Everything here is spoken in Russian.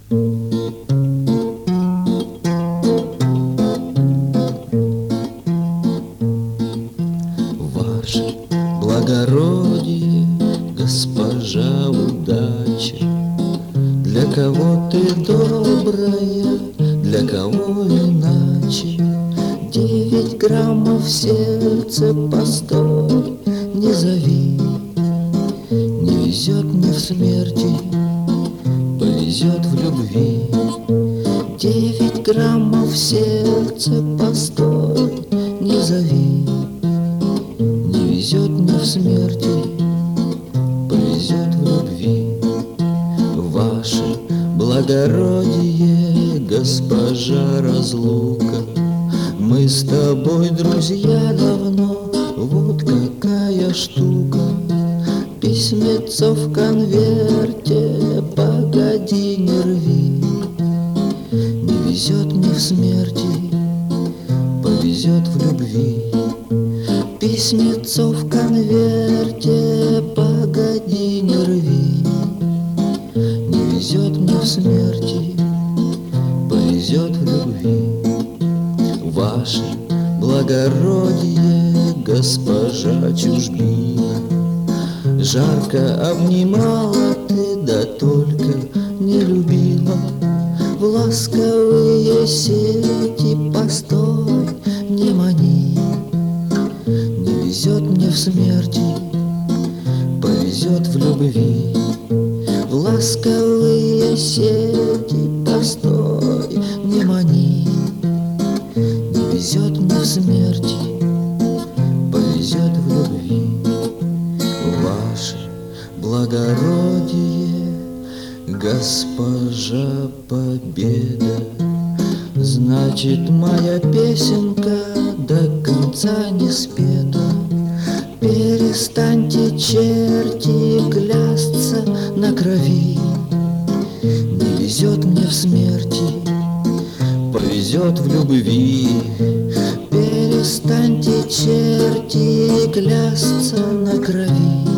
Ваше благородие, госпожа удача, для кого ты добрая, для кого иначе. 9 граммов в сердце, постой, не зови. Не везет мне в смерти, повезет в любви. 9 граммов в сердце, постой, не зови. Не везет мне в смерти, повезет в любви. Ваше благородие, госпожа разлука, мы с тобой друзья давно, вот какая штука. Письмецо в конверте, погоди, не рви. Не везет мне в смерти, повезет в любви. Письмецо в конверте, погоди, не рви. Не везет мне в смерти, повезет в любви. Ваше благородие, госпожа чужбина, жарко обнимала ты, да только не любила. В ласковые сети, постой, не мани. Не везет мне в смерти, повезет в любви. В ласковые сети, постой, не мани. Не везет мне в смерти, повезет в любви. Ваше благородие, госпожа Победа, значит, моя песенка до конца не спета. Перестаньте, черти, клясться на крови. Не везет мне в смерти, повезет в любви. Перестаньте, черти, клясться на крови.